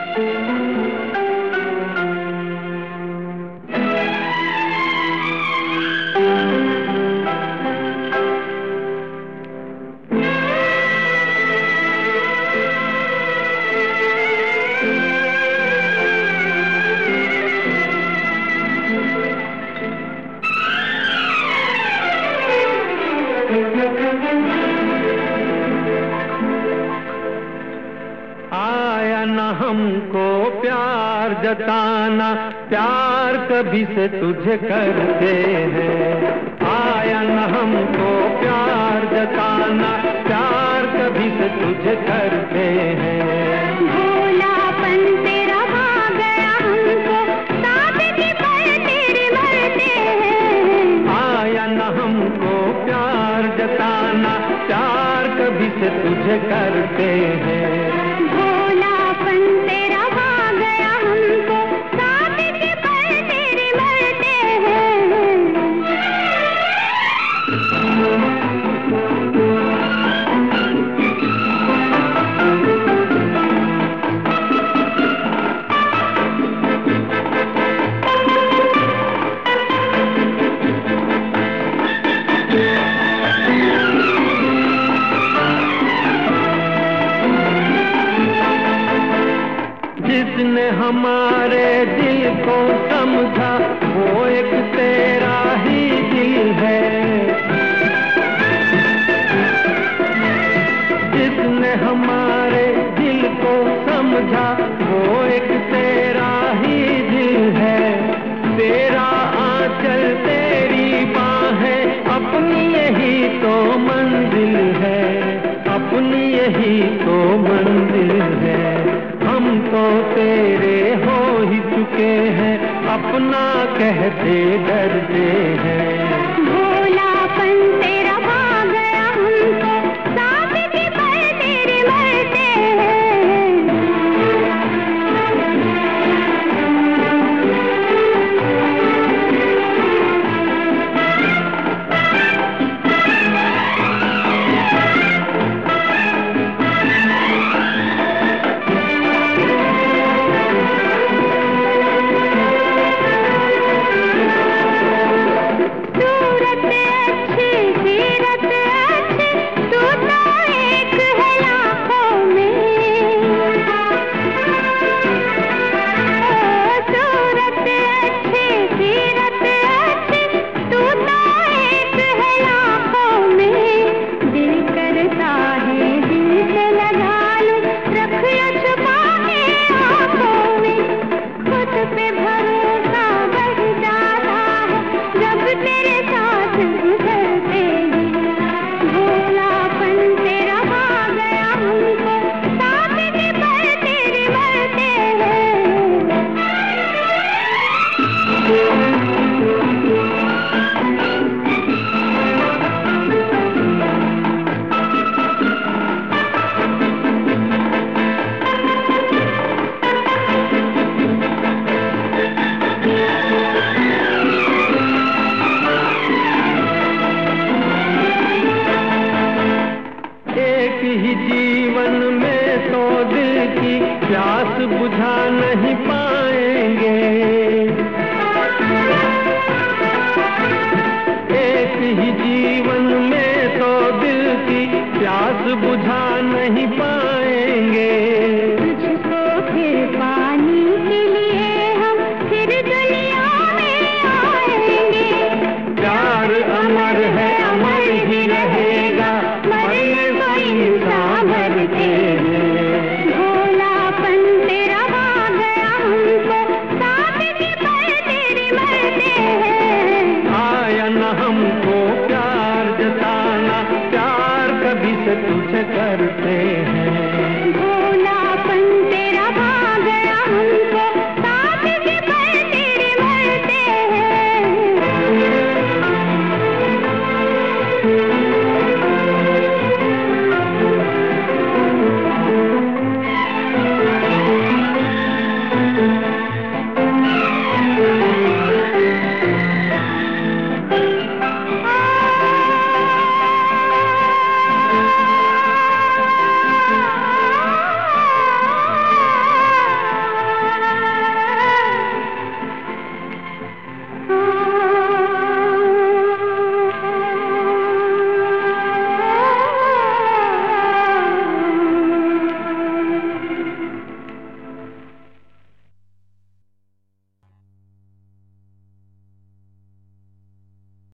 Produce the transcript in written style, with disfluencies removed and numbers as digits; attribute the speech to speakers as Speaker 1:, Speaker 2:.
Speaker 1: आया न हमको प्यार जताना, प्यार कभी से तुझे करते हैं। आया न हमको प्यार जताना, प्यार कभी से तुझे करते हैं।
Speaker 2: भोलापन तेरा आ गया हमको, सादगी पर तेरे मरते हैं।
Speaker 1: आया न हमको प्यार जताना, प्यार कभी से तुझे करते हैं।
Speaker 2: भोलापन तेरा आ गया हमको, सादगी पर तेरे मरते हैं।
Speaker 1: जिसने हमारे दिल को समझा, वो एक तेरा ही दिल है। जिसने हमारे दिल को समझा, वो एक तेरा ही दिल है। तेरा आंचल तेरी बाहें, अपनी यही तो मंजिल है। अपनी यही तो मंजिल है। हम तो तेरे हो ही चुके हैं, अपना कहते डरते हैं।
Speaker 2: भोलापन तेरा आ गया हमको, सादगी पर तेरे मरते हैं।
Speaker 1: ही जीवन में तो दिल की प्यास बुझा नहीं पाएंगे। एक ही जीवन में तो दिल की प्यास बुझा नहीं पाएंगे।